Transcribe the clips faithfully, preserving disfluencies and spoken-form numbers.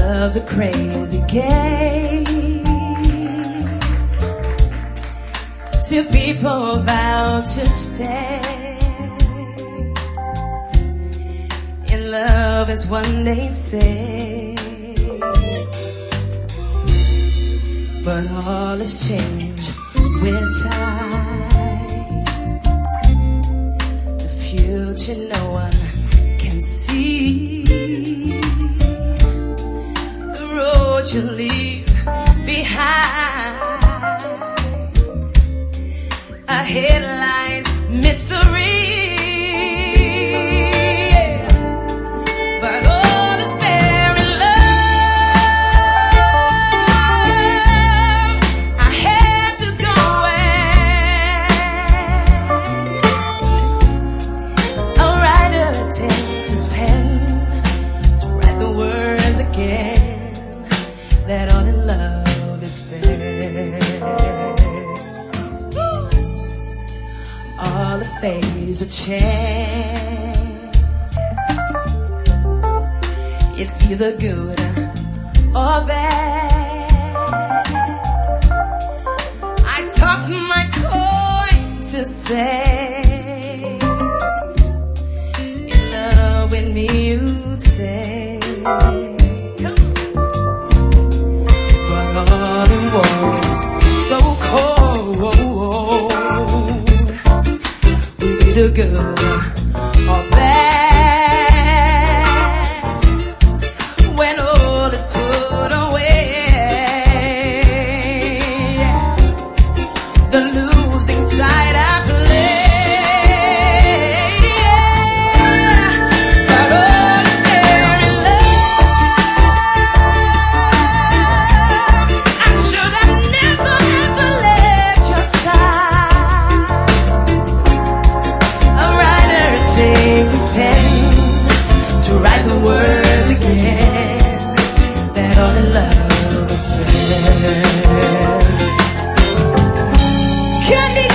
love's a crazy game. Two people vow to stay in love, as one they say, but all has changed with time. The future no one can see. The road you leave behind, ahead lies misery. But all is fair in love. I had to go away. A writer takes his pen to write the words again, that all in love is fair. All the phase of change, it's either good or bad. I toss my coin to say, in love with me you stay. But all it was so cold, either good or bad, when all is put away. The losing side I play, but all is fair in love. I should have never ever left your side. Takes his pen to write the words again, that all in love is fair. Candy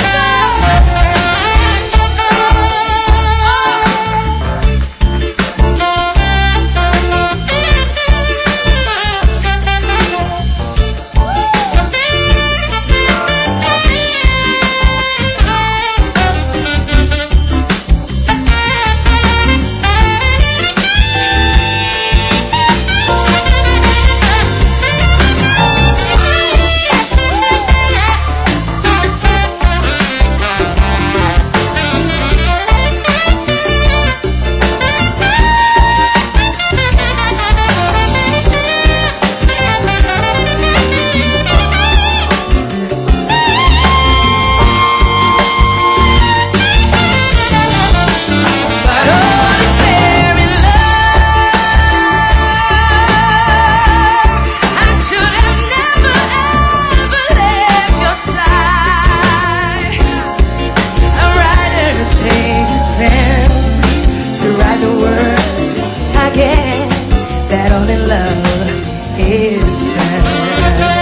that all in love is fair.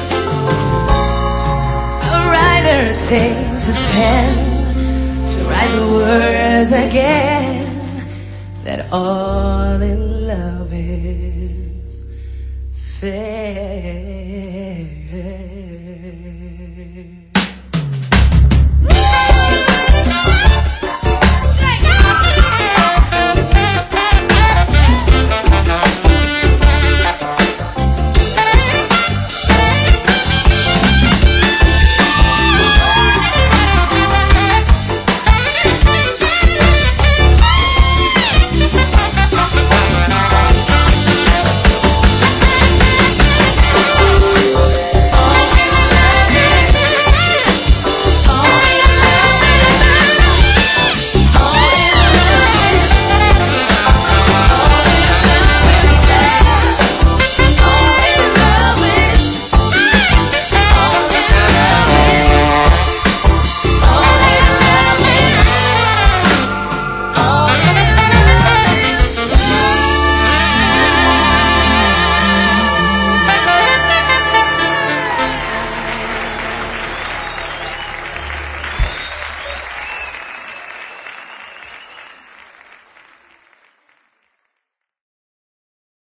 A writer takes his pen to write the words again, that all in love is fair.